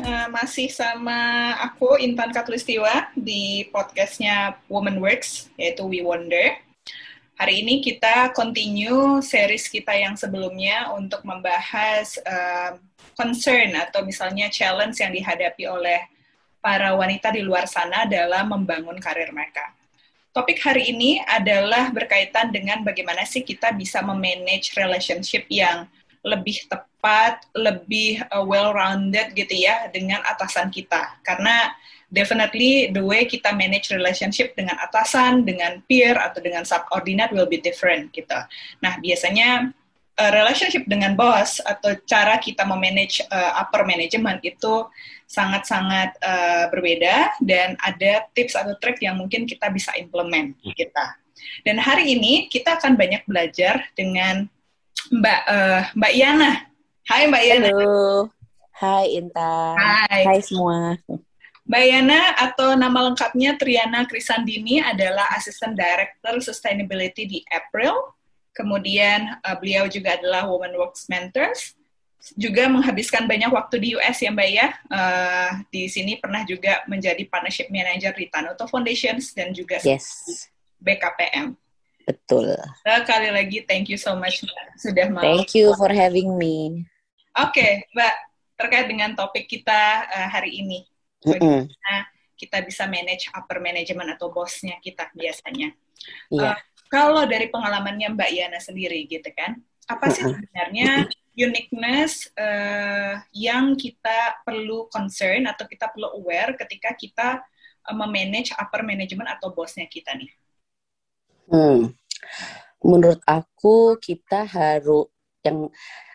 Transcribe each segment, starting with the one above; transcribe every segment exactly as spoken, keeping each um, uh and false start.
uh, masih sama aku Intan Katulistiwa di podcastnya Woman Works, yaitu We Wonder. Hari ini kita continue series kita yang sebelumnya untuk membahas uh, concern atau misalnya challenge yang dihadapi oleh para wanita di luar sana dalam membangun karir mereka. Topik hari ini adalah berkaitan dengan bagaimana sih kita bisa memanage relationship yang lebih tepat, lebih uh, well-rounded gitu ya dengan atasan kita. Karena definitely the way kita manage relationship dengan atasan, dengan peer, atau dengan subordinate will be different gitu. Nah, biasanya uh, relationship dengan boss atau cara kita memanage uh, upper management itu sangat-sangat uh, berbeda dan ada tips atau trik yang mungkin kita bisa implement kita. Dan hari ini kita akan banyak belajar dengan Mbak uh, Mbak Yana. Hai Mbak Yana. Halo. Hai Intan. Hai. Hai semua. Mbak Yana atau nama lengkapnya Triana Krisandini adalah Assistant Director Sustainability di April. Kemudian uh, beliau juga adalah Women Works Mentors. Juga menghabiskan banyak waktu di U S ya Mbak ya. Uh, di sini pernah juga menjadi Partnership Manager di Tanoto Foundations dan juga yes. B K P M. Betul. Sekali lagi thank you so much Mbak sudah mau. Thank you for having me. Oke okay, Mbak, terkait dengan topik kita uh, hari ini. Bagaimana mm-hmm. kita bisa manage upper management atau bosnya kita biasanya. Yeah. Uh, kalau dari pengalamannya Mbak Yana sendiri gitu kan, apa sih sebenarnya uniqueness uh, yang kita perlu concern atau kita perlu aware ketika kita uh, memanage upper management atau bosnya kita nih? Hmm. Menurut aku kita harus yang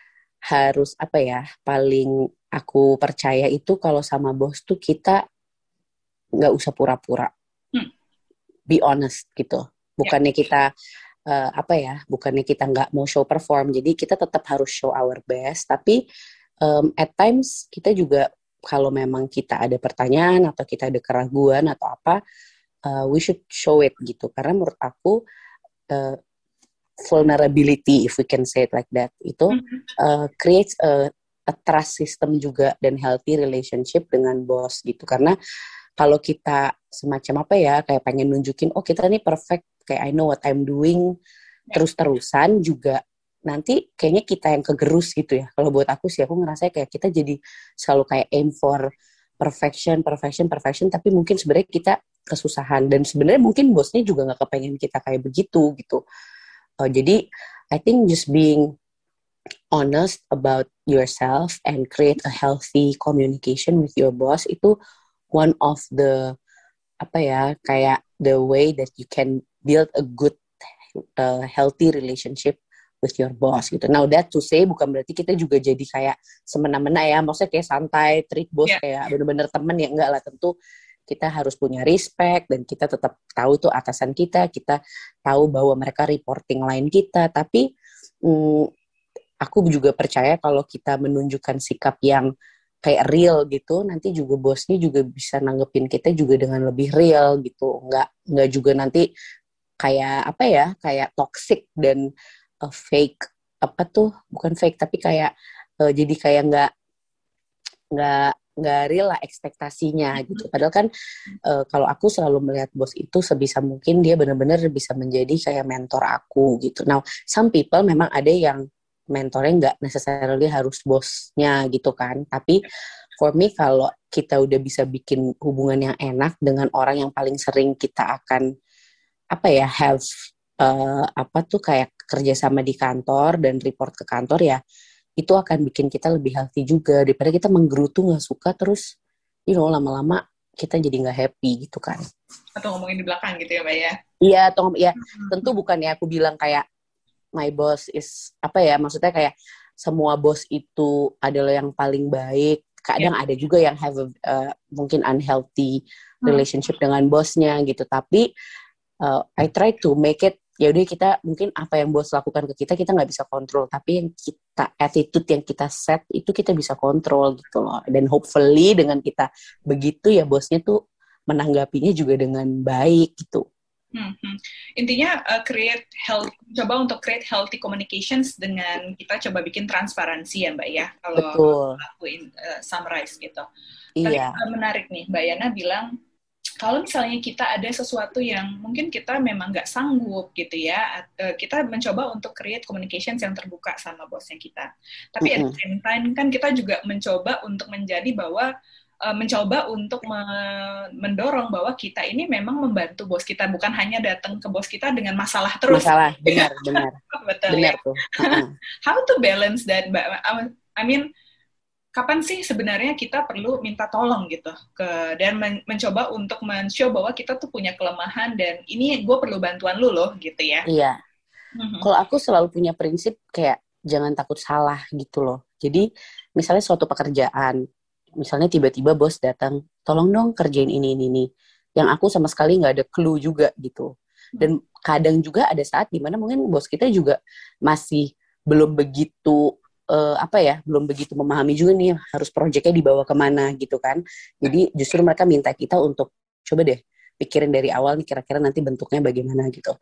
harus apa ya paling aku percaya itu kalau sama bos tuh kita nggak usah pura-pura, hmm. be honest gitu. Bukannya yeah. kita uh, apa ya, bukannya kita nggak mau show perform. Jadi kita tetap harus show our best. Tapi um, at times kita juga kalau memang kita ada pertanyaan atau kita ada keraguan atau apa. Uh, we should show it gitu, karena menurut aku uh, vulnerability, if we can say it like that, itu uh, creates a, a trust system juga dan healthy relationship dengan bos gitu. Karena kalau kita semacam apa ya, kayak pengen nunjukin, oh kita nih perfect, kayak I know what I'm doing, terus-terusan juga nanti kayaknya kita yang kegerus gitu ya. Kalau buat aku sih, aku ngerasa kayak kita jadi selalu kayak aim for perfection, perfection, perfection, tapi mungkin sebenarnya kita kesusahan dan sebenarnya mungkin bosnya juga nggak kepengen kita kayak begitu gitu. Uh, jadi I think just being honest about yourself and create a healthy communication with your boss itu one of the apa ya kayak the way that you can build a good uh, healthy relationship with your boss gitu. Now that to say bukan berarti kita juga jadi kayak semena-mena ya, maksudnya kayak santai treat bos yeah. kayak bener-bener temen ya, enggak lah, tentu kita harus punya respect dan kita tetap tahu tuh atasan kita, kita tahu bahwa mereka reporting line kita, tapi hmm, aku juga percaya kalau kita menunjukkan sikap yang kayak real gitu, nanti juga bosnya juga bisa nanggepin kita juga dengan lebih real gitu, nggak nggak juga nanti kayak apa ya, kayak toxic dan uh, fake apa tuh, bukan fake tapi kayak uh, jadi kayak nggak nggak nggak real lah ekspektasinya gitu. Padahal kan uh, kalau aku selalu melihat bos itu sebisa mungkin dia benar-benar bisa menjadi kayak mentor aku gitu. Now some people memang ada yang mentornya nggak necessarily harus bosnya gitu kan. Tapi for me kalau kita udah bisa bikin hubungan yang enak dengan orang yang paling sering kita akan apa ya have uh, apa tuh kayak kerjasama di kantor dan report ke kantor ya, itu akan bikin kita lebih healthy juga daripada kita menggerutu nggak suka terus, you know, lama-lama kita jadi nggak happy gitu kan. Atau ngomongin di belakang gitu ya Mbak ya? Iya, atau ya hmm. tentu bukan ya aku bilang kayak my boss is apa ya, maksudnya kayak semua bos itu adalah yang paling baik. Kadang yeah. ada juga yang have a, uh, mungkin unhealthy relationship hmm. dengan bosnya gitu. Tapi uh, I try to make it, ya udah kita mungkin apa yang bos lakukan ke kita kita nggak bisa kontrol, tapi yang kita attitude yang kita set itu kita bisa kontrol gitu loh. Dan hopefully dengan kita begitu ya bosnya tuh menanggapinya juga dengan baik gitu. Hmm, hmm. Intinya uh, create health, coba untuk create healthy communications dengan kita coba bikin transparansi ya Mbak ya, kalau Betul. aku uh, summarize gitu. Tadi Iya. uh, menarik nih, Mbak Yana bilang kalau misalnya kita ada sesuatu yang mungkin kita memang nggak sanggup gitu ya, uh, kita mencoba untuk create communications yang terbuka sama bosnya kita. Tapi mm-hmm. at the same time kan kita juga mencoba untuk menjadi bahwa Uh, mencoba untuk me- mendorong bahwa kita ini memang membantu bos kita, bukan hanya datang ke bos kita dengan masalah terus. Masalah, benar, benar. Betul benar ya. Tuh. Uh-uh. How to balance that, Mbak? I mean, kapan sih sebenarnya kita perlu minta tolong gitu ke dan men- mencoba untuk men-show bahwa kita tuh punya kelemahan dan ini gue perlu bantuan lu loh gitu ya. Iya. Mm-hmm. Kalau aku selalu punya prinsip kayak jangan takut salah gitu loh. Jadi misalnya suatu pekerjaan, misalnya tiba-tiba bos datang, tolong dong kerjain ini, ini, ini. Yang aku sama sekali nggak ada clue juga gitu. Dan kadang juga ada saat dimana mungkin bos kita juga masih belum begitu, uh, apa ya, belum begitu memahami juga nih harus proyeknya dibawa kemana gitu kan. Jadi justru mereka minta kita untuk coba deh pikirin dari awal nih kira-kira nanti bentuknya bagaimana gitu.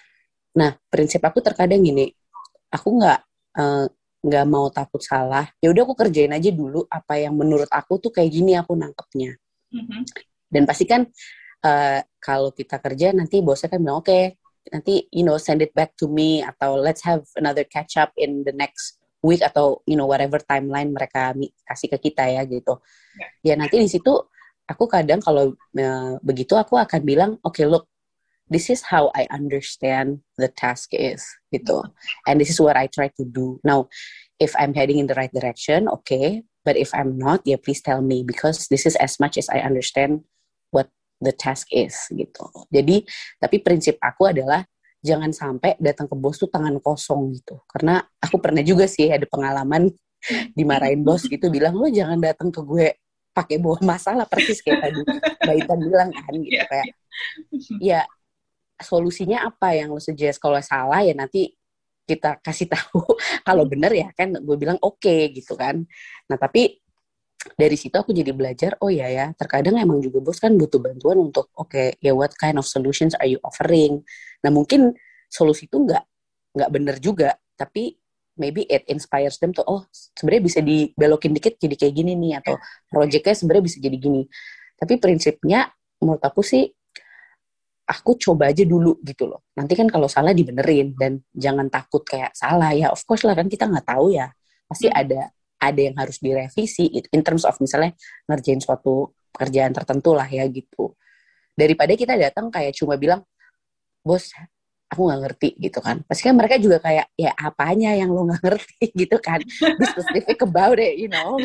Nah, prinsip aku terkadang gini, aku nggak... Uh, nggak mau takut salah, ya udah aku kerjain aja dulu apa yang menurut aku tuh kayak gini aku nangkepnya. Mm-hmm. Dan pasti kan uh, kalau kita kerja nanti bosnya kan bilang oke, okay, nanti you know send it back to me atau let's have another catch up in the next week atau you know whatever timeline mereka kasih ke kita ya gitu. Yeah. Ya nanti di situ aku kadang kalau uh, begitu aku akan bilang oke okay, look, this is how I understand the task is, gitu. And this is what I try to do. Now, if I'm heading in the right direction, okay. But if I'm not, yeah, please tell me. Because this is as much as I understand what the task is, gitu. Jadi, tapi prinsip aku adalah jangan sampai datang ke bos tuh tangan kosong, gitu. Karena aku pernah juga sih ada pengalaman dimarahin bos gitu, bilang, lo jangan datang ke gue pakai bawa masalah, persis kayak tadi Mbak Intan bilang kan, gitu. Yeah. Kayak, ya, solusinya apa yang lo suggest? Kalau salah ya nanti kita kasih tahu. Kalau benar ya kan gue bilang oke okay, gitu kan. Nah tapi dari situ aku jadi belajar, oh ya ya terkadang emang juga bos kan butuh bantuan untuk oke okay, ya what kind of solutions are you offering. Nah mungkin solusi itu nggak nggak benar juga, tapi maybe it inspires them to oh sebenarnya bisa dibelokin dikit jadi kayak gini nih, atau projectnya sebenarnya bisa jadi gini. Tapi prinsipnya menurut aku sih aku coba aja dulu gitu loh. Nanti kan kalau salah dibenerin dan jangan takut kayak salah ya. Of course lah kan kita nggak tahu ya. Pasti hmm. ada ada yang harus direvisi in terms of misalnya ngerjain suatu pekerjaan tertentu lah ya gitu. Daripada kita datang kayak cuma bilang, bos aku nggak ngerti gitu kan. Pasti kan mereka juga kayak ya apanya yang lo nggak ngerti gitu kan. Be specific about it, you know.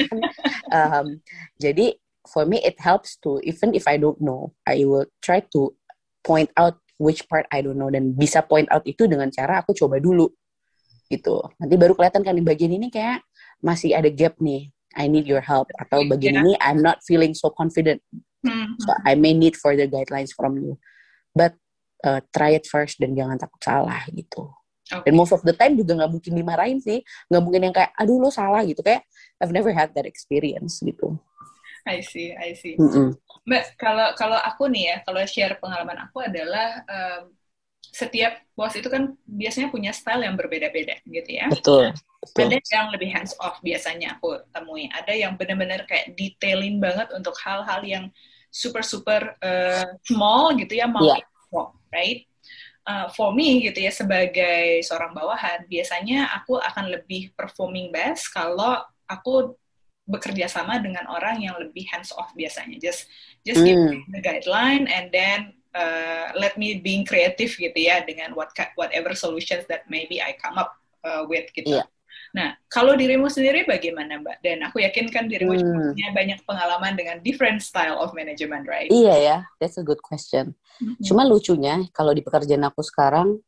um, jadi for me it helps to even if I don't know, I will try to point out which part I don't know, dan bisa point out itu dengan cara aku coba dulu gitu. Nanti baru kelihatan kan di bagian ini kayak masih ada gap nih, I need your help, atau bagian yeah. ini I'm not feeling so confident, mm-hmm. so I may need further guidelines from you, but uh, try it first dan jangan takut salah gitu. Okay. Dan most of the time juga nggak mungkin dimarahin sih, nggak mungkin yang kayak aduh lo salah gitu, kayak I've never had that experience gitu. I see, I see. Mm-mm. Mbak, kalau kalau aku nih ya, kalau share pengalaman aku adalah um, setiap bos itu kan biasanya punya style yang berbeda-beda gitu ya. Betul. Betul. Ada yang lebih hands off biasanya aku temui. Ada yang benar-benar kayak detailing banget untuk hal-hal yang super-super uh, small gitu ya, mau yeah. small, right? Uh, for me gitu ya, sebagai seorang bawahan, biasanya aku akan lebih performing best kalau aku bekerja sama dengan orang yang lebih hands off biasanya. Just just give mm. me the guideline and then uh, let me being creative gitu ya dengan what whatever solutions that maybe I come up uh, with gitu. Yeah. Nah, kalau dirimu sendiri bagaimana, Mbak? Dan aku yakin kan dirimu mm. punya banyak pengalaman dengan different style of management, right? Iya ya, that's a good question. Mm-hmm. Cuma lucunya kalau di pekerjaan aku sekarang,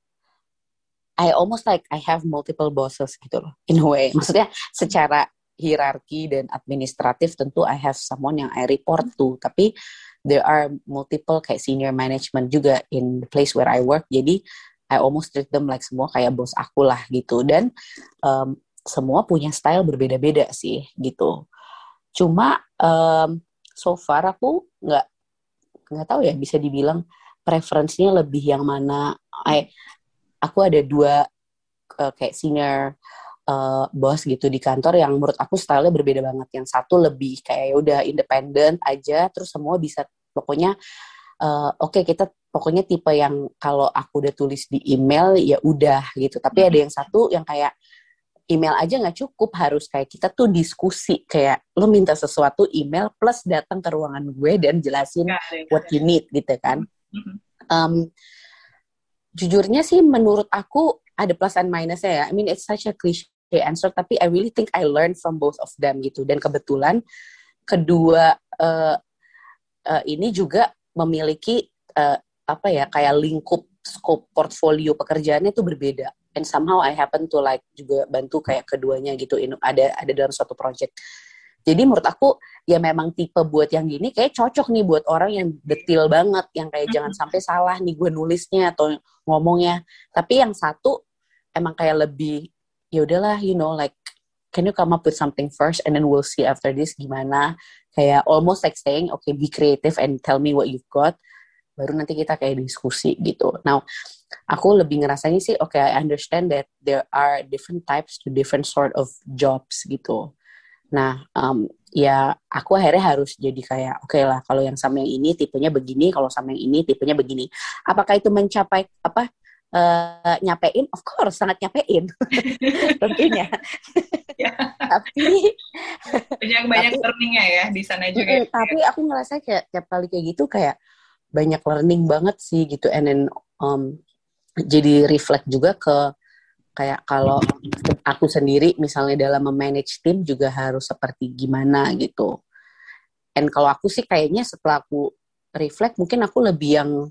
I almost like I have multiple bosses gitu loh, in a way. Maksudnya secara hierarki dan administratif tentu I have someone yang I report to, tapi there are multiple kayak senior management juga in the place where I work, jadi I almost treat them like semua kayak bos aku lah gitu, dan um, semua punya style berbeda-beda sih gitu. Cuma um, so far aku nggak nggak tahu ya bisa dibilang preferensinya lebih yang mana. I, aku ada dua uh, kayak senior uh, bos gitu di kantor yang menurut aku stylenya berbeda banget. Yang satu lebih kayak udah independen aja, terus semua bisa pokoknya uh, oke okay, kita pokoknya tipe yang kalau aku udah tulis di email ya udah gitu. Tapi ada yang satu yang kayak email aja nggak cukup, harus kayak kita tuh diskusi, kayak lo minta sesuatu email plus datang ke ruangan gue dan jelasin what you need gitu kan. Um, jujurnya sih menurut aku ada plus and minusnya ya. I mean it's such a cliche answer, tapi I really think I learned from both of them gitu. Dan kebetulan kedua uh, uh, ini juga memiliki uh, apa ya kayak lingkup scope portfolio pekerjaannya itu berbeda. And somehow I happen to like juga bantu kayak keduanya gitu, ada ada dalam suatu project. Jadi menurut aku ya memang tipe buat yang gini kayak cocok nih buat orang yang detail banget, yang kayak jangan sampai salah nih gue nulisnya atau ngomongnya. Tapi yang satu emang kayak lebih ya udahlah, you know, like can you come up with something first and then we'll see after this gimana. Kayak almost like saying okay be creative and tell me what you've got. Baru nanti kita kayak diskusi gitu. Now, aku lebih ngerasanya sih, okay, I understand that there are different types to different sort of jobs gitu. Nah, um, ya aku akhirnya harus jadi kayak, oke okay lah, kalau yang sama yang ini tipenya begini, kalau sama yang ini tipenya begini. Apakah itu mencapai apa? Uh, nyapein? Of course, sangat nyapein. Tentunya. tapi banyak-banyak learning-nya ya di sana juga. Mm, tapi aku ngerasa kayak tiap kali kayak gitu kayak banyak learning banget sih gitu, and then um, jadi reflect juga ke kayak kalau aku sendiri misalnya dalam memanage tim juga harus seperti gimana gitu. And kalau aku sih kayaknya setelah aku reflect mungkin aku lebih yang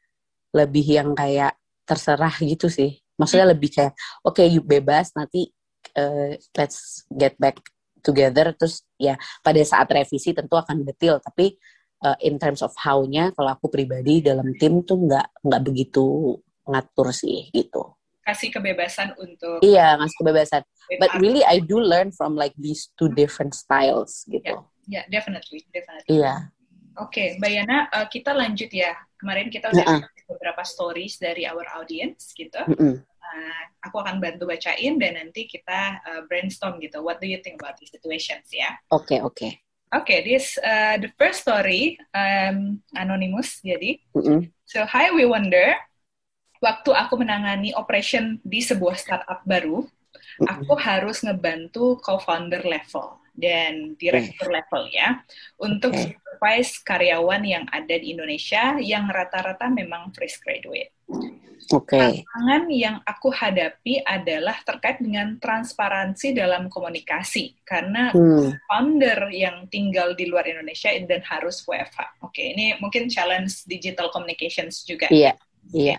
lebih yang kayak terserah gitu sih. Maksudnya hmm. lebih kayak oke okay, you bebas nanti uh, let's get back together, terus ya pada saat revisi tentu akan detail, tapi Uh, in terms of how-nya, kalau aku pribadi dalam tim tuh nggak nggak begitu ngatur sih gitu. Kasih kebebasan untuk. Iya, ngasih kebebasan. But really I do learn from like these two different styles gitu. Ya, yeah, yeah, definitely, definitely. Iya. Oke, okay, Mbak Yana, uh, kita lanjut ya. Kemarin kita udah uh-uh. beberapa stories dari our audience gitu. Uh-uh. Uh, aku akan bantu bacain dan nanti kita uh, brainstorm gitu. What do you think about these situations ya? Oke, okay, oke. Okay. Okay, this uh, the first story um, anonymous jadi. Mm-hmm. So hi we wonder. Waktu aku menangani operation di sebuah startup baru, mm-hmm. aku harus ngebantu co-founder level dan director okay. level ya untuk okay. supervise karyawan yang ada di Indonesia yang rata-rata memang fresh graduate. Oke. Okay. Tantangan yang aku hadapi adalah terkait dengan transparansi dalam komunikasi karena hmm. founder yang tinggal di luar Indonesia dan harus W F H. Oke, okay, ini mungkin challenge digital communications juga. Iya, iya.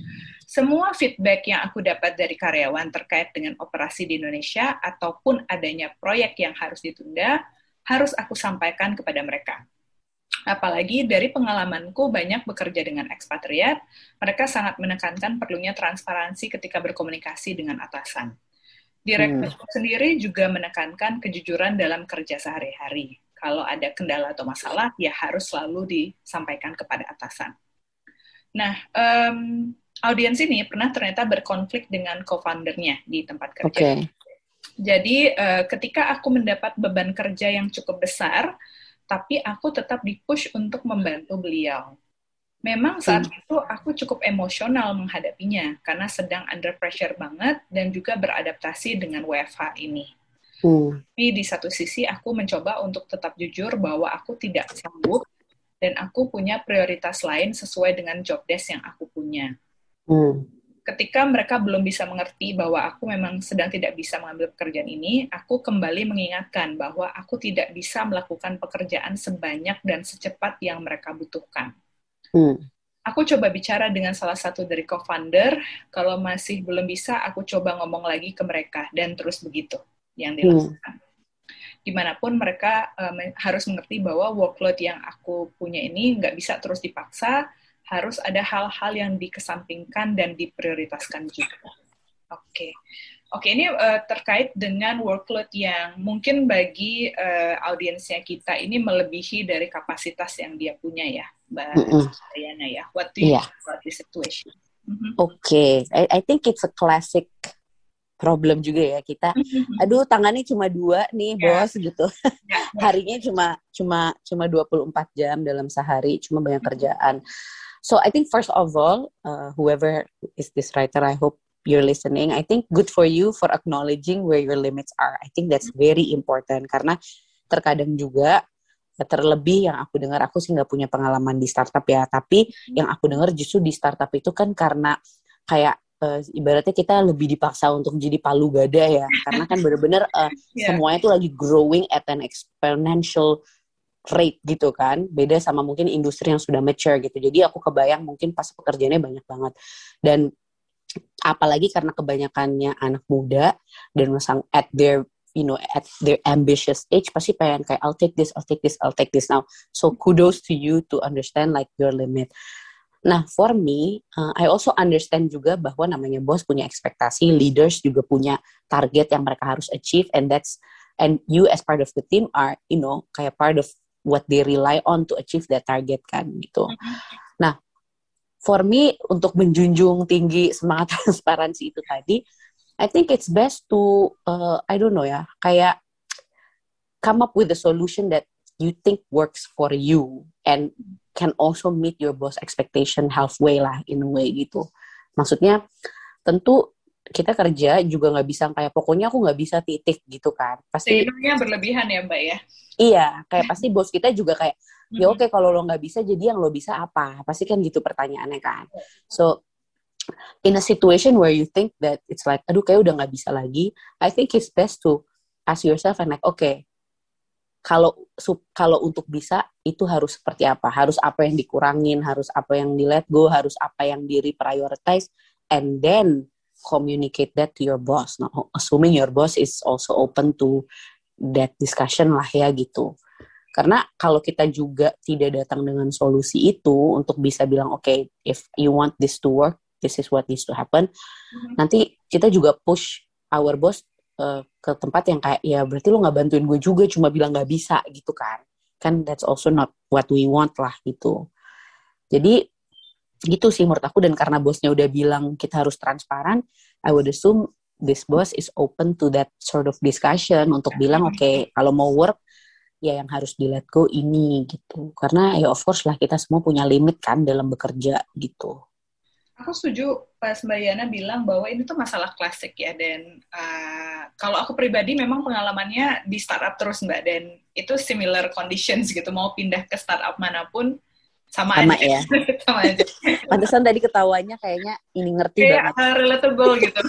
Semua feedback yang aku dapat dari karyawan terkait dengan operasi di Indonesia ataupun adanya proyek yang harus ditunda harus aku sampaikan kepada mereka. Apalagi dari pengalamanku banyak bekerja dengan ekspatriat, mereka sangat menekankan perlunya transparansi ketika berkomunikasi dengan atasan. Direktur hmm. sendiri juga menekankan kejujuran dalam kerja sehari-hari. Kalau ada kendala atau masalah, ya harus selalu disampaikan kepada atasan. Nah, um, audiens ini pernah ternyata berkonflik dengan co-foundernya di tempat kerja. Okay. Jadi, uh, ketika aku mendapat beban kerja yang cukup besar, tapi aku tetap di-push untuk membantu beliau. Memang saat hmm. itu aku cukup emosional menghadapinya, karena sedang under pressure banget dan juga beradaptasi dengan W F H ini. Hmm. Tapi di satu sisi aku mencoba untuk tetap jujur bahwa aku tidak sanggup dan aku punya prioritas lain sesuai dengan job desk yang aku punya. Hmm. Ketika mereka belum bisa mengerti bahwa aku memang sedang tidak bisa mengambil pekerjaan ini, aku kembali mengingatkan bahwa aku tidak bisa melakukan pekerjaan sebanyak dan secepat yang mereka butuhkan. Hmm. Aku coba bicara dengan salah satu dari co-founder, kalau masih belum bisa, aku coba ngomong lagi ke mereka, dan terus begitu yang dilakukan. Hmm. Dimanapun mereka um, harus mengerti bahwa workload yang aku punya ini nggak bisa terus dipaksa, harus ada hal-hal yang dikesampingkan dan diprioritaskan juga. Oke. Okay. Oke, ini uh, terkait dengan workload yang mungkin bagi uh, audiensnya kita ini melebihi dari kapasitas yang dia punya ya, Mbak Diana ya. What do you yeah. think about this situation? Mm-hmm. Oke, okay. I, I think it's a classic problem juga ya kita. Aduh, tangannya cuma dua nih, yeah. bos gitu. Yeah, yeah. Harinya cuma cuma cuma dua puluh empat jam dalam sehari, cuma banyak mm-hmm. kerjaan. So I think first of all, uh, whoever is this writer, I hope you're listening. I think good for you for acknowledging where your limits are. I think that's very important karena terkadang juga terlebih yang aku dengar, aku sih nggak punya pengalaman di startup ya, tapi yang aku dengar justru di startup itu kan karena kayak uh, ibaratnya kita lebih dipaksa untuk jadi palu gada ya, karena kan benar-benar uh, yeah. semuanya tuh lagi growing at an exponential rate gitu kan, beda sama mungkin industri yang sudah mature gitu. Jadi aku kebayang mungkin pas pekerjaannya banyak banget dan apalagi karena kebanyakannya anak muda dan masang at their you know at their ambitious age pasti pengen kayak I'll take this, I'll take this, I'll take this now. So kudos to you to understand like your limit. Nah for me, uh, I also understand juga bahwa namanya bos punya ekspektasi, leaders juga punya target yang mereka harus achieve, and that's and you as part of the team are you know kayak part of what they rely on to achieve that target kan gitu. Mm-hmm. Nah for me, untuk menjunjung tinggi semangat transparansi itu tadi, I think it's best to, uh, I don't know ya, kayak come up with a solution that you think works for you and can also meet your boss expectation halfway lah, in a way gitu. Maksudnya, tentu kita kerja juga nggak bisa kayak pokoknya aku nggak bisa titik gitu kan. Pasti sebenarnya berlebihan ya Mbak ya. Iya, kayak pasti bos kita juga kayak ya oke okay, kalau lo nggak bisa jadi yang lo bisa apa? Pasti kan gitu pertanyaannya kan. So in a situation where you think that it's like aduh kayak udah nggak bisa lagi, I think it's best to ask yourself and like oke okay, kalau kalau untuk bisa itu harus seperti apa? Harus apa yang dikurangin? Harus apa yang di let go? Harus apa yang di reprioritize? And then communicate that to your boss. Now, assuming your boss is also open to that discussion lah ya gitu. Karena kalau kita juga tidak datang dengan solusi itu untuk bisa bilang oke, okay, if you want this to work, this is what needs to happen. Mm-hmm. Nanti kita juga push our boss uh, ke tempat yang kayak ya berarti lo nggak bantuin gue juga, cuma bilang nggak bisa gitu kan. Kan that's also not what we want lah gitu. Jadi gitu sih menurut aku, dan karena bosnya udah bilang kita harus transparan, I would assume this boss is open to that sort of discussion untuk bilang oke okay, kalau mau work ya yang harus di let go ini gitu. Karena ya of course lah kita semua punya limit kan dalam bekerja gitu. Aku setuju pas Mbak Yana bilang bahwa ini tuh masalah klasik ya, dan uh, kalau aku pribadi memang pengalamannya di startup terus Mbak, dan itu similar conditions gitu, mau pindah ke startup manapun sama, sama aja. Ya. Sama aja. Pantesan tadi ketawanya kayaknya ini ngerti kayak, banget. Uh, relatable gitu.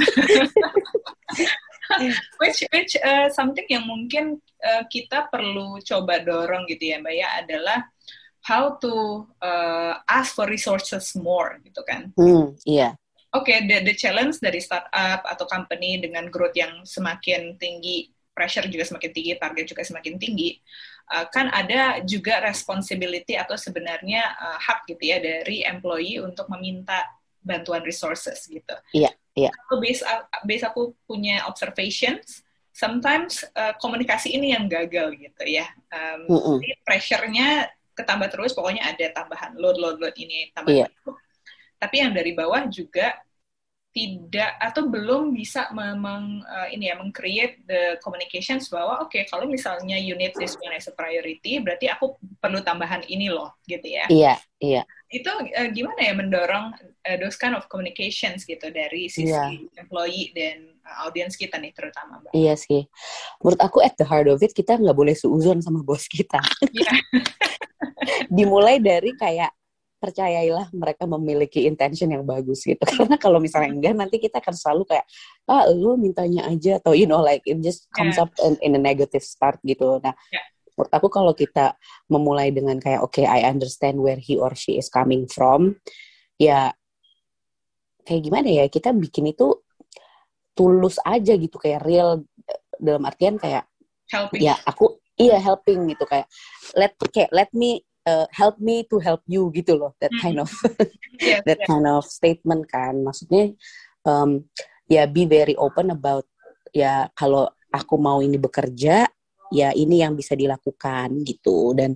which which uh, something yang mungkin uh, kita perlu coba dorong gitu ya Mbak ya, adalah how to uh, ask for resources more gitu kan. Hmm, iya. Oke, okay, the the challenge dari startup atau company dengan growth yang semakin tinggi, pressure juga semakin tinggi, target juga semakin tinggi, uh, kan ada juga responsibility atau sebenarnya uh, hak gitu ya dari employee untuk meminta bantuan resources gitu. Iya. Yeah. Aku base, base aku punya observations, sometimes uh, komunikasi ini yang gagal gitu ya. Um, mm-hmm. Jadi pressure-nya ketambah terus, pokoknya ada tambahan load, load, load ini tambah. Yeah. Tapi yang dari bawah juga tidak atau belum bisa memang uh, ini ya meng-create the communications bahwa oke okay, kalau misalnya you need this one as a priority, berarti aku perlu tambahan ini loh gitu ya. Iya, iya. Itu uh, gimana ya mendorong uh, those kind of communications gitu dari sisi yeah. employee dan uh, audience kita nih terutama Mbak. Iya sih. Menurut aku at the heart of it kita nggak boleh suuzon sama bos kita. Yeah. Dimulai dari kayak percayailah mereka memiliki intention yang bagus gitu. Karena kalau misalnya enggak, nanti kita akan selalu kayak, ah lu mintanya aja, atau you know like it just comes yeah. up in, in a negative start gitu. Nah, yeah. menurut aku kalau kita memulai dengan kayak, oke, okay, I understand where he or she is coming from, ya kayak gimana ya, kita bikin itu tulus aja gitu, kayak real, dalam artian kayak, helping. Ya aku, iya helping gitu, kayak let kayak let me Uh, help me to help you gitu loh, that kind of yeah, that yeah. kind of statement kan, maksudnya um, ya yeah, be very open about ya kalau aku mau ini bekerja, ya ini yang bisa dilakukan gitu. Dan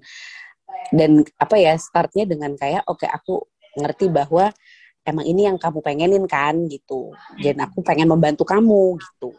dan apa ya, startnya dengan kayak oke okay, aku ngerti bahwa emang ini yang kamu pengenin kan gitu. Dan aku pengen membantu kamu gitu.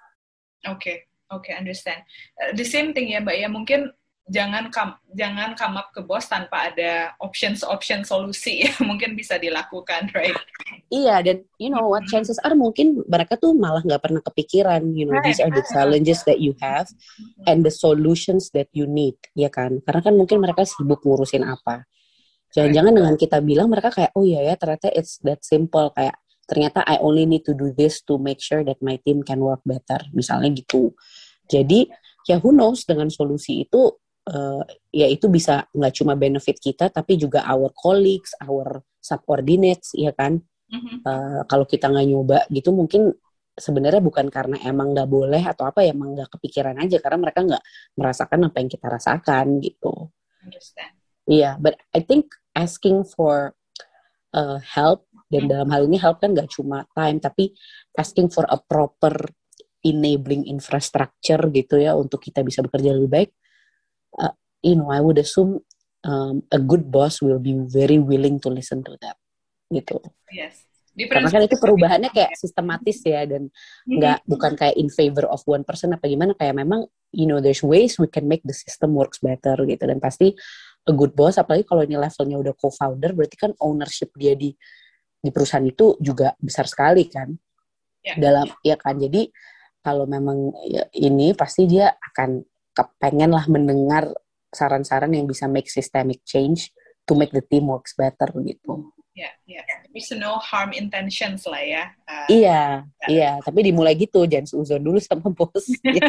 Oke, okay, oke, okay, understand. Uh, the same thing ya Mbak ya, mungkin jangan come, jangan come up ke bos tanpa ada options-option solusi yang mungkin bisa dilakukan, right? Iya, dan you know what, chances are mungkin mereka tuh malah nggak pernah kepikiran, you know, right. These are the challenges that you have and the solutions that you need, ya kan? Karena kan mungkin mereka sibuk ngurusin apa. Jangan-jangan dengan kita bilang mereka kayak, oh iya ya, ternyata it's that simple, kayak ternyata I only need to do this to make sure that my team can work better, misalnya gitu. Jadi, ya who knows, dengan solusi itu, uh, ya itu bisa nggak cuma benefit kita, tapi juga our colleagues, our subordinates, ya kan? Mm-hmm. Uh, kalau kita nggak nyoba gitu, mungkin sebenarnya bukan karena emang nggak boleh atau apa, ya emang nggak kepikiran aja, karena mereka nggak merasakan apa yang kita rasakan gitu. Understand. Iya, yeah, but I think asking for uh, help, dan dalam hal ini help kan gak cuma time, tapi asking for a proper enabling infrastructure gitu ya, untuk kita bisa bekerja lebih baik, uh, you know, I would assume um, a good boss will be very willing to listen to that gitu. Yes. Karena kan itu perubahannya kayak sistematis ya, dan nggak bukan kayak in favor of one person apa gimana, kayak memang you know there's ways we can make the system works better gitu. Dan pasti a good boss, apalagi kalau ini levelnya udah co-founder, berarti kan ownership dia di di perusahaan itu juga besar sekali kan, yeah. dalam ya kan. Jadi kalau memang ya, ini pasti dia akan kepengen lah mendengar saran-saran yang bisa make systemic change to make the team works better gitu. Ya, yeah, ya. Yeah. There's no harm intentions lah ya. Uh, iya, ya. Iya. Tapi dimulai gitu, jangan seuzon dulu sama bos.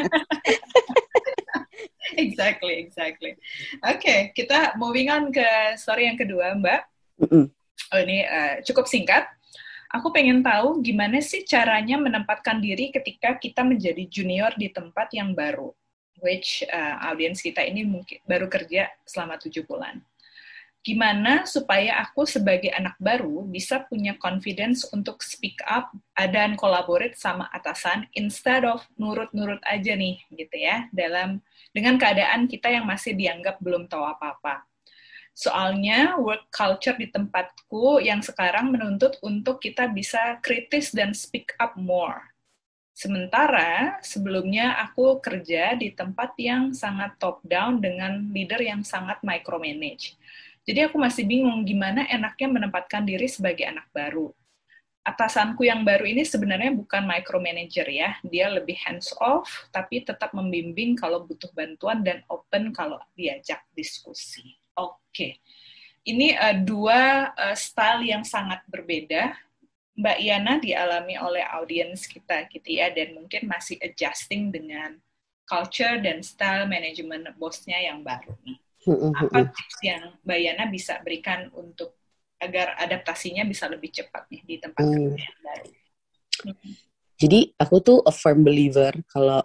Exactly, exactly. Oke, okay, kita moving on ke story yang kedua, Mbak. Mm-mm. Oh, ini uh, cukup singkat. Aku pengen tahu gimana sih caranya menempatkan diri ketika kita menjadi junior di tempat yang baru, which uh, audiens kita ini mungkin baru kerja selama tujuh bulan. Gimana supaya aku sebagai anak baru bisa punya confidence untuk speak up dan collaborate sama atasan instead of nurut-nurut aja nih, gitu ya, dalam dengan keadaan kita yang masih dianggap belum tahu apa-apa. Soalnya work culture di tempatku yang sekarang menuntut untuk kita bisa kritis dan speak up more. Sementara sebelumnya aku kerja di tempat yang sangat top down dengan leader yang sangat micromanage. Jadi aku masih bingung gimana enaknya menempatkan diri sebagai anak baru. Atasanku yang baru ini sebenarnya bukan micromanager ya, dia lebih hands off, tapi tetap membimbing kalau butuh bantuan dan open kalau diajak diskusi. Oke, okay. Ini uh, dua uh, style yang sangat berbeda. Mbak Yana dialami oleh audiens kita gitu ya, dan mungkin masih adjusting dengan culture dan style manajemen bosnya yang baru nih. Apa tips yang Mbak Yana bisa berikan untuk agar adaptasinya bisa lebih cepat nih di tempat hmm. kerja yang baru? Hmm. Jadi aku tuh a firm believer kalau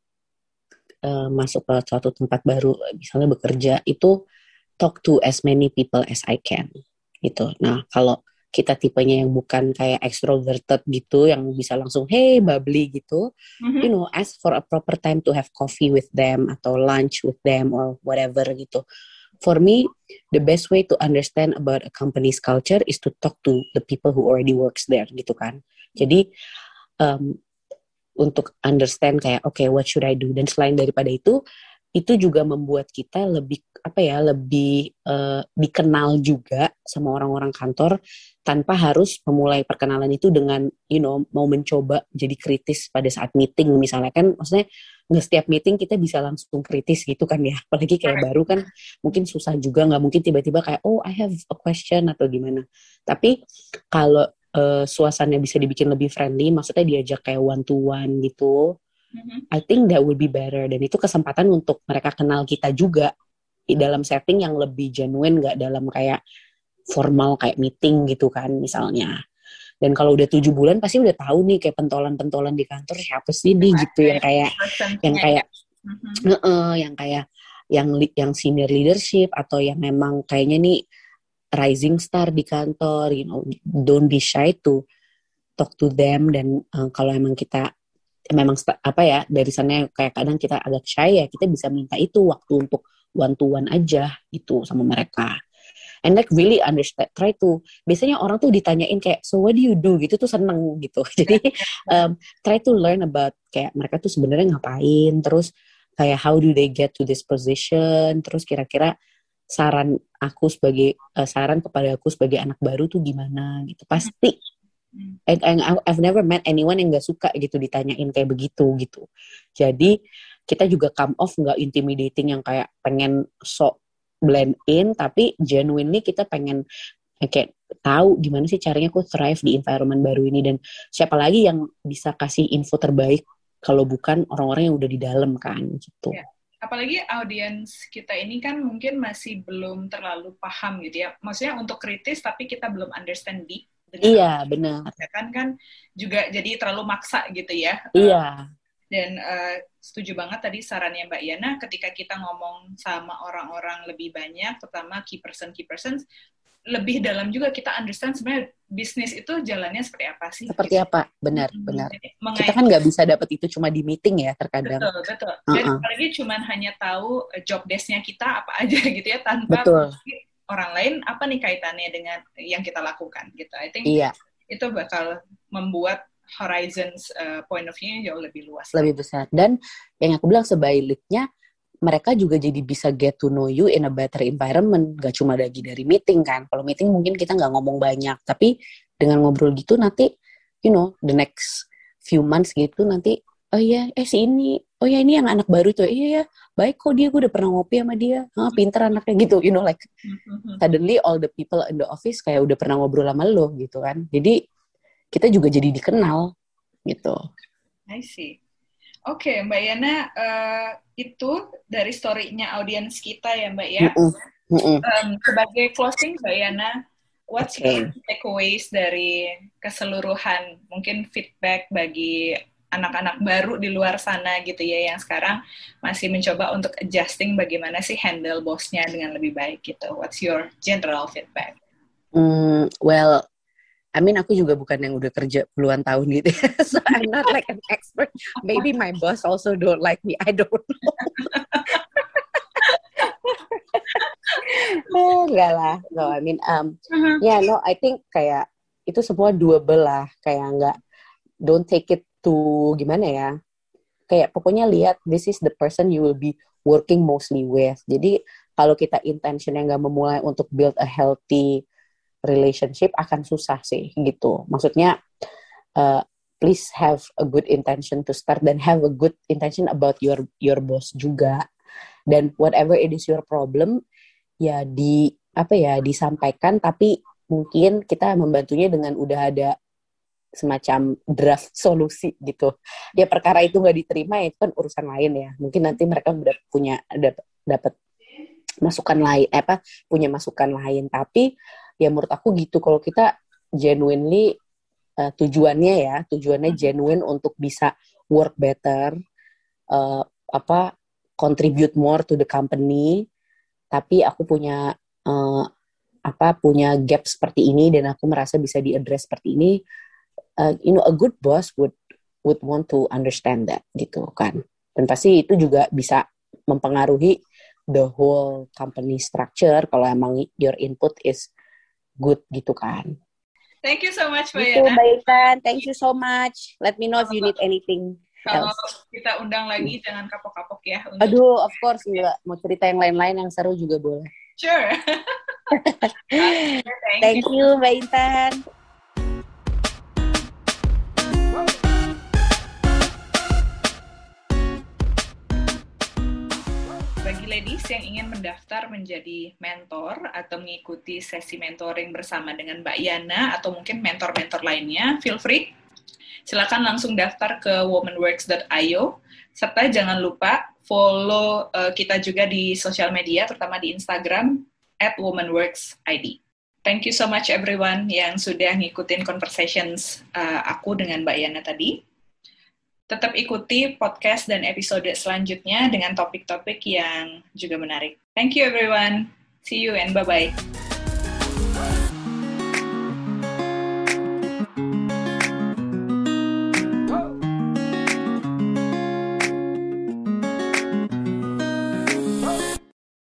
uh, masuk ke suatu tempat baru, misalnya bekerja, itu talk to as many people as I can gitu. Nah kalau kita tipenya yang bukan kayak extroverted gitu, yang bisa langsung hey bubbly gitu, mm-hmm. you know, ask for a proper time to have coffee with them atau lunch with them or whatever gitu. For me, the best way to understand about a company's culture is to talk to the people who already works there gitu kan. Jadi um, untuk understand kayak oke okay, what should I do, dan selain daripada itu itu juga membuat kita lebih apa ya lebih uh, dikenal juga sama orang-orang kantor, tanpa harus memulai perkenalan itu dengan you know mau mencoba jadi kritis pada saat meeting misalnya. Kan maksudnya nggak setiap meeting kita bisa langsung kritis gitu kan ya, apalagi kayak baru kan mungkin susah juga, nggak mungkin tiba-tiba kayak oh I have a question atau gimana. Tapi kalau uh, suasananya bisa dibikin lebih friendly, maksudnya diajak kayak one to one gitu, I think that would be better. Dan itu kesempatan untuk mereka kenal kita juga di dalam setting yang lebih genuine, gak dalam kayak formal kayak meeting gitu kan misalnya. Dan kalau udah tujuh bulan pasti udah tahu nih kayak pentolan-pentolan di kantor siapa sih nih gitu, yang kayak yang kayak mm-hmm. uh, yang kayak yang yang senior leadership atau yang memang kayaknya nih rising star di kantor. You know, don't be shy to talk to them. Dan uh, kalau emang kita memang apa ya, dari sana kayak kadang kita agak shy ya, kita bisa minta itu waktu untuk one to one aja itu sama mereka. And like really understand, try to, biasanya orang tuh ditanyain kayak, so what do you do gitu tuh seneng gitu. Jadi um, try to learn about kayak mereka tuh sebenarnya ngapain, terus kayak how do they get to this position, terus kira-kira saran aku sebagai uh, saran kepada aku sebagai anak baru tuh gimana gitu. Pasti and, and I've never met anyone yang gak suka gitu ditanyain kayak begitu gitu. Jadi kita juga come off gak intimidating yang kayak pengen sok blend in, tapi genuinely kita pengen kayak tahu gimana sih caranya aku thrive di environment baru ini, dan siapa lagi yang bisa kasih info terbaik kalau bukan orang-orang yang udah di dalam kan gitu. Ya. Apalagi audiens kita ini kan mungkin masih belum terlalu paham gitu ya. Maksudnya untuk kritis tapi kita belum understand deep. Iya, benar. Ya kan kan juga jadi terlalu maksa gitu ya. Iya. Uh, dan uh, setuju banget tadi sarannya Mbak Yana, ketika kita ngomong sama orang-orang lebih banyak, terutama key person key persons, lebih dalam juga kita understand sebenarnya bisnis itu jalannya seperti apa sih? Seperti gitu. apa, benar, hmm, benar. Mengait- kita kan nggak bisa dapat itu cuma di meeting ya terkadang. Betul, betul. Uh-uh. Dan apalagi cuma hanya tahu job desk-nya kita apa aja gitu ya, tanpa betul. orang lain apa nih kaitannya dengan yang kita lakukan gitu. I think iya. itu bakal membuat horizons uh, point of view-nya jauh lebih luas. Lebih besar. Dan yang aku bilang sebaliknya, mereka juga jadi bisa get to know you in a better environment. Gak cuma lagi dari meeting kan. Kalau meeting mungkin kita gak ngomong banyak. Tapi dengan ngobrol gitu nanti, you know, the next few months gitu nanti, oh iya, eh si ini, oh ya ini yang anak baru tuh. Iya ya, baik kok dia, gue udah pernah ngopi sama dia. Ah, pinter anaknya gitu, you know, like suddenly all the people in the office kayak udah pernah ngobrol sama lo gitu kan. Jadi kita juga jadi dikenal gitu. I see. Oke, okay, Mbak Yana, uh, itu dari story-nya audiens kita ya Mbak ya. Mm-mm. Mm-mm. Um, sebagai closing Mbak Yana, what's okay. your takeaways dari keseluruhan mungkin feedback bagi anak-anak baru di luar sana gitu ya, yang sekarang masih mencoba untuk adjusting bagaimana sih handle bosnya dengan lebih baik gitu. What's your general feedback? Mm, well, I mean aku juga bukan yang udah kerja puluhan tahun gitu ya. So I'm not like an expert. Maybe my boss also don't like me. I don't know. oh, enggak lah. No, I mean, um, uh-huh. yeah, no, I think kayak itu semua doable lah. Kayak enggak, don't take it to gimana ya. Kayak pokoknya lihat, this is the person you will be working mostly with. Jadi kalau kita intention yang enggak memulai untuk build a healthy relationship akan susah sih gitu. Maksudnya uh, please have a good intention to start dan have a good intention about your your boss juga. Dan whatever it is your problem ya di apa ya disampaikan, tapi mungkin kita membantunya dengan udah ada semacam draft solusi gitu. Ya perkara itu nggak diterima ya itu kan urusan lain ya. Mungkin nanti mereka udah punya ada dapat masukan lain apa punya masukan lain, tapi ya menurut aku gitu, kalau kita genuinely uh, tujuannya ya tujuannya genuine untuk bisa work better, uh, apa contribute more to the company, tapi aku punya uh, apa punya gap seperti ini dan aku merasa bisa di-address seperti ini, uh, you know a good boss would would want to understand that gitu kan, dan pasti itu juga bisa mempengaruhi the whole company structure kalau emang your input is good gitu kan. Thank you so much, Mbak Yana. Mbak Yana. Thank you so much. Let me know if you need anything Kalau else. Kita undang lagi, hmm. jangan kapok-kapok ya. Untuk... Aduh, of course. Enggak. Mau cerita yang lain-lain yang seru juga boleh. Sure. Thank, Thank you, you Mbak Intan. Bagi ladies yang ingin mendaftar menjadi mentor atau mengikuti sesi mentoring bersama dengan Mbak Yana atau mungkin mentor-mentor lainnya, feel free. Silakan langsung daftar ke womanworks dot io, serta jangan lupa follow uh, kita juga di sosial media, terutama di Instagram at womanworks dot id. Thank you so much everyone yang sudah ngikutin conversations uh, aku dengan Mbak Yana tadi. Tetap ikuti podcast dan episode selanjutnya dengan topik-topik yang juga menarik. Thank you everyone. See you and bye-bye.